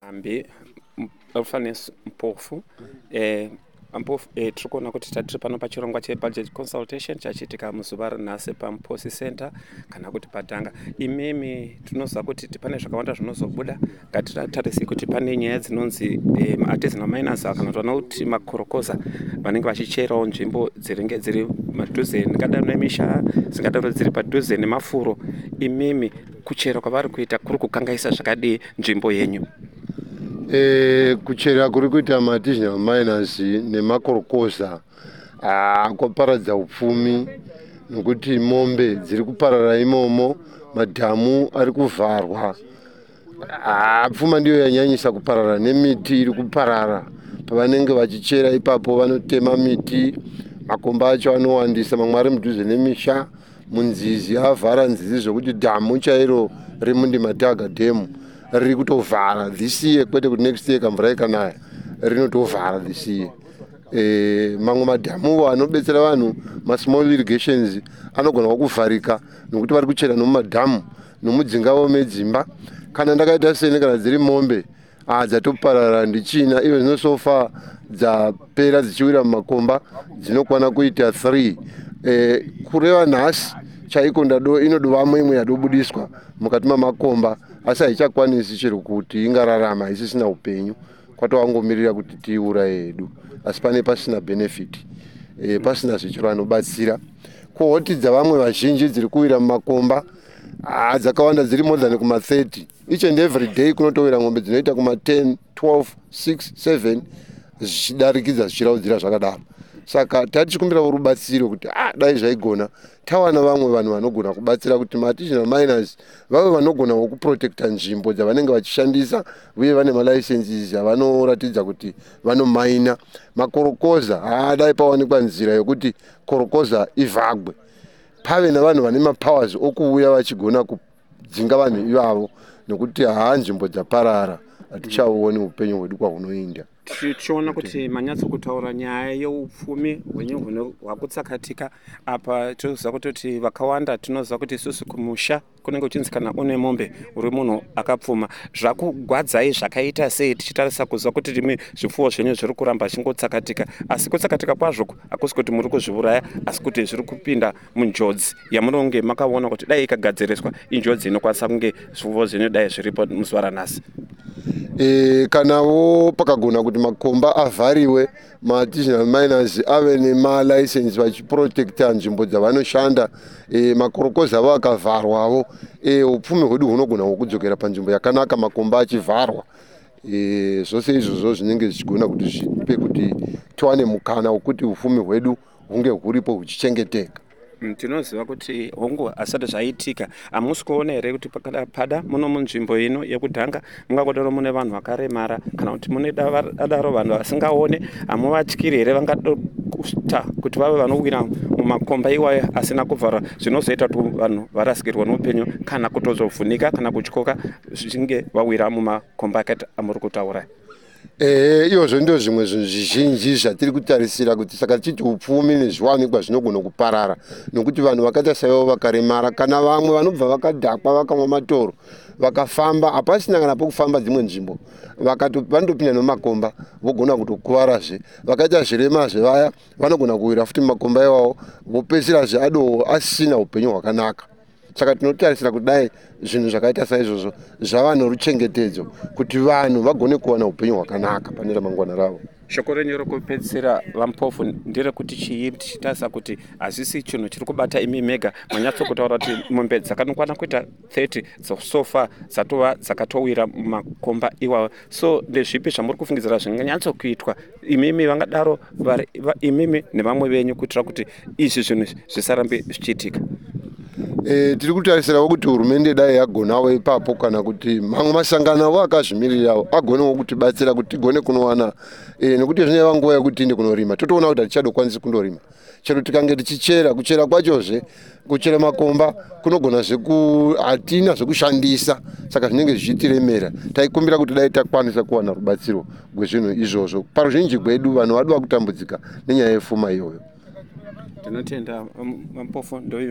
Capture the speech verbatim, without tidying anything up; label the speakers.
Speaker 1: Ambi Alphanes Mpofu eh Mpofu eh tiri kuona kuti tatiri pano pachirongwa chebudget consultation chachitika muzuva ranhasi paMposi Center kana kuti patanga. Imimi tinoziva kuti pane zvakawanda zvinozobuda. Ngatitarisi kuti pane nyaya dzinonzi eh, artisanal miners kana kuti makorokoza vanenge vachicherawo nzvimbo dziringe dziri madhuze nekadaro nemisha dzingadaro dziri padhuze nemafuro. Imimi kuchera kwavari kuita kuri kukangaisa zvakadii nzvimbo yenyu?
Speaker 2: E, kuchera kuri kuita artisanal miners nemakorokoza kwaparadza upfumi nekuti mombe dziri kuparara imomo, madhamu ari kuvharwa. Pfuma ndiyo yanyanyisa kuparara, nemiti iri kuparara. Pavanenge vachichera ipapo vanotema miti, makomba acho anowandisa, mamwe ari mudhuze nemisha, munzizi avhara nzizi zvokuti dhamu chairo reMundimadhaga dhemu riri kutovhara this year, kwete kuti next year kamvura ikanaya rinotovhara this year. E, mamwe madhamu anobetsera vanhu masmall irrigations anogona kuvharika nokuti vari kuchera nomumadhamu nomudzingawo medzimba. Kana ndakaita sene kana dziri mombe dzatoparara ndichina ivo zvinosofa dzapera dzichiwira mumakomba dzinokwana kuita three. E, kureva nhasi chaiko ndado inodovamo imwe yadobudiswa mukati mamakomba asi haichakwanisi chero kuti ingararama isisina upenyu, kwatowangomirira kuti tiuraye hedu, asi pane pasina benefit, e, pasina zvichiro anobatsira. Kohoti dzavamwe vazhinji dziri kuwira mumakomba dzakawanda dziri more than kuma thirty each and every day kunotowira ng'ombe dzinoita kuma ten, twelve, six, seven zvichidarikidza zvichiraudzira zvakadaro. Saka tatichikumbira rubatsiro kuti ah dai zvaigona tawana vamwe vanhu vanogona kubatsira kuti artisanal miners vave vanogona kuprotecta nzvimbo dzavanenge vachishandisa uye vane malicenses avanoratidza kuti vanomaina. Makorokoza haadai pawanikwa nzira yokuti korokoza ivhagwe, pave navanhu vane mapowers okuuya vachigona kudzinga vanhu ivavo, nokuti haa nzvimbo dzaparara hatichaoni upenyu hwedu kwahunoenda.
Speaker 1: Tichiona kuti manyatso kutaura nyaya yeupfumi hwenyu hwakutsakatika apa tinoziva kuti vakawanda tinoziva kuti isusu kumusha kunenge kuchinzikana une mombe uri munhu akapfuma. Zvakugwadzai zvakaita sei tichitarisa kuziva kuti rimwe zvipfuwo zvenyu zviri kuramba zvingotsakatika, asi kutsakatika kwazvo hakusi kuti muri kuzviuraya asi kuti zviri kupinda munjodzi yamunonge makaona kuti dai ikagadziriswa injodzi inokwanisa kunge zvipfuwo zvenyu dai zviripo muzuva ranhasi.
Speaker 2: E, kanawo pakagona kuti makomba avhariwe, artisanal miners ave nemalicense vachiprotecta nzvimbo dzavanoshanda, e, makorokoza avo akavharwawo, e, upfumi hwedu hunogona kudzokera panzvimbo yakanaka makomba achivharwa. E, zvose izvozvo zvinenge zvichigona kuti zvipe kuti tiwane mukana wekuti upfumi hwedu hunge huripo huchichengeteka.
Speaker 1: Tinoziva kuti hongu asati zvaitika hamusi kuona here kuti pada muno munzvimbo ino yekudhanga mungangodaro mune vanhu vakaremara kana kuti mune daro vanhu vasingaone, hamuvatyiri here vangadokuta kuti vave vanowira mumakomba iwayo asina kuvharwa, zvinozoita kuti vanhu varasikirwa noupenyu kana kutozovhunika kana kutyoka zvichinge vawira mumakomba akati amuri kutaura?
Speaker 2: Eh, izvozvo ndio zvimwe zvinhu zvizhinji zvatiri kutarisira kuti saka tichiti upfumi nezviwanikwa zvinogona kuparara nokuti vanhu vakaita saivo vakaremara kana vamwe vanobva vakadhakwa vakamwa matoro vakafamba hapasina kana pokufamba dzimwe nzvimbo vandopinda nomakomba vogona kutokuvarazve. Vakaita zviremazve vaya vanogona kuwira futi mumakomba iwawo vopedzisira ado asina upenyu hwakanaka. Saka tinotarisira kudai zvinhu zvakaita saizvozvo zvava noruchengetedzo kuti vanhu vagone kuwana upenyu hwakanaka pane ramangwana ravo.
Speaker 1: Shoko renyu rokupedzisira vaMpofu nderekuti chii tichitarisa kuti hazvisi chinhu chiri kubata imi mega, manyatso kutaura kuti mombe dzakanokwana kuita thirty dzosofa dzatova dzakatowira mumakomba iwawo. So ndezvipi zvamuri kufungidzira zvinganyatso kuitwa imimi vangadaro imimi nevamwe venyu kuitira kuti izvi zvinhu zvisarambe zvichiitika?
Speaker 2: E, tiri kutarisirawo kuti hurumende dai yagonawo ipapo kana kuti mamwe masangano avo akazvimirirawo agonewo kutibatsira kuti tigone kunowana, e, nekuti zvineva nguva yekuti tiende kunorima totoona kuti hatichadokwanisi kundorima chero tikange tichichera. Kuchera kwachozve kuchera makomba kunogona zveku hatina zvekushandisa, saka zvinenge zvichitiremera. Taikumbira kuti dai takwanisa kuwana rubatsiro rwezvinhu izvozvo. Paruzhinji rwedu vanhu vadu vakutambudzika nenyaya yepfuma iyoyo.
Speaker 1: Tinotenda vaMpofu ndoyo.